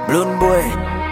Blown boy.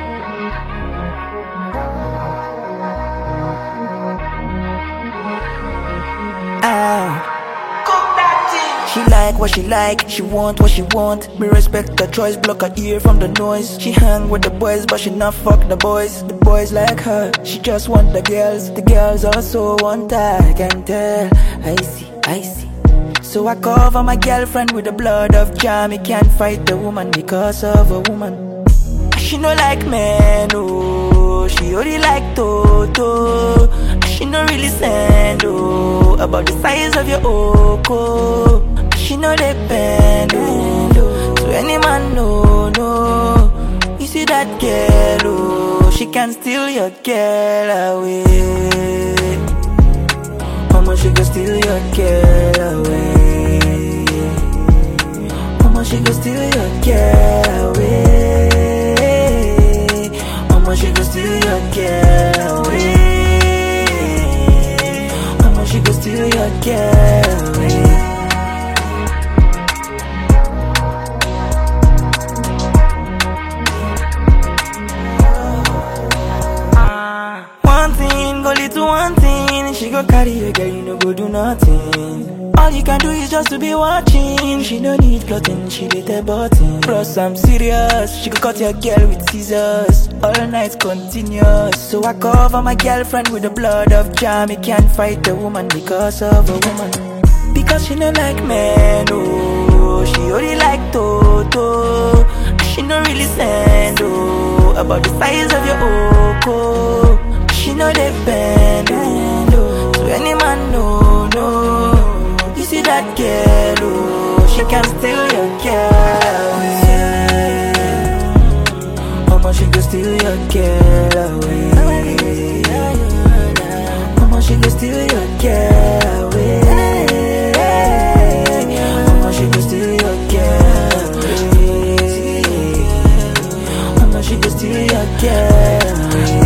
Ow. She like what she like, she want what she want. Me respect her choice, block her ear from the noise. She hang with the boys, but she not fuck the boys. The boys like her, she just want the girls also want her. I can tell, I see. So I cover my girlfriend with the blood of Jah. Me can't fight the woman because of a woman. She no like men, oh. She only like Toto. She no really send, oh, about the size of your oko. She no depend, oh, to any man, no. You see that girl, oh, she can steal your girl away. Mama, she can steal your girl away. Mama, she can steal your girl away. Mama, she can steal your girl away. Mama, she can steal your girl away. One thing, go lead to one thing. She go carry your girl, you no go do nothing. All you can do is just to be watching. She no need plotting, she did a button. Plus I'm serious, she could cut your girl with scissors. All night continuous. So I cover my girlfriend with the blood of Jah. Me can't fight the woman because of a woman. Because she no like men, oh. She only like Toto. She no really send, oh, about the size of your oko. She no depend, oh, to any man, no. You see that girl, oh, she can steal your girl away. Mama, she can steal your girl away. Mama, she can steal your girl away. Mama, she can steal your girl away. Mama, she can steal your girl away.